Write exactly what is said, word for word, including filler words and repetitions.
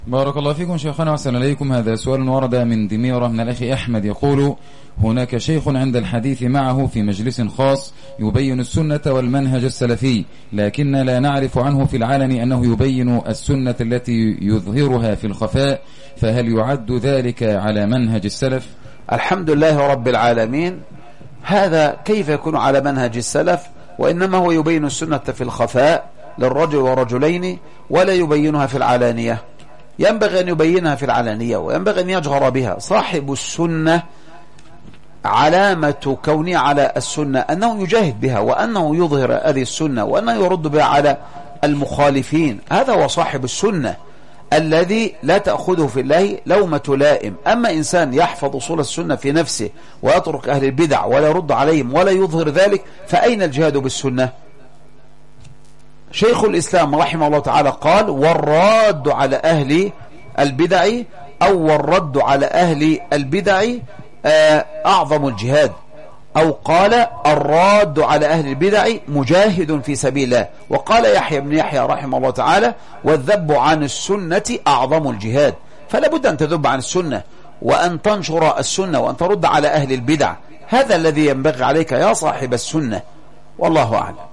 بارك الله فيكم شيخنا وأحسن إليكم. هذا سؤال ورد من دميرة من الأخ أحمد يقول: هناك شيخ عند الحديث معه في مجلس خاص يبين السنة والمنهج السلفي، لكن لا نعرف عنه في العلن أنه يبين السنة التي يظهرها في الخفاء، فهل يعد ذلك على منهج السلف؟ الحمد لله رب العالمين. هذا كيف يكون على منهج السلف وإنما هو يبين السنة في الخفاء للرجل ورجلين ولا يبينها في العلانية؟ ينبغي أن يبينها في العلانية وينبغي أن يجهر بها. صاحب السنة علامة كونه على السنة أنه يجاهد بها وأنه يظهر هذه السنة وأنه يرد بها على المخالفين. هذا هو صاحب السنة الذي لا تأخذه في الله لومة لائم. أما إنسان يحفظ أصول السنة في نفسه ويترك أهل البدع ولا يرد عليهم ولا يظهر ذلك، فأين الجهاد بالسنة؟ شيخ الإسلام رحمه الله تعالى قال: والراد على أهل البدع أو والرد على أهل البدع أعظم الجهاد، أو قال: الراد على أهل البدع مجاهد في سبيل الله. وقال يحيى بن يحيى رحمه الله تعالى: والذب عن السنة أعظم الجهاد. فلا بد أن تذب عن السنة وأن تنشر السنة وأن ترد على أهل البدع. هذا الذي ينبغي عليك يا صاحب السنة، والله أعلم.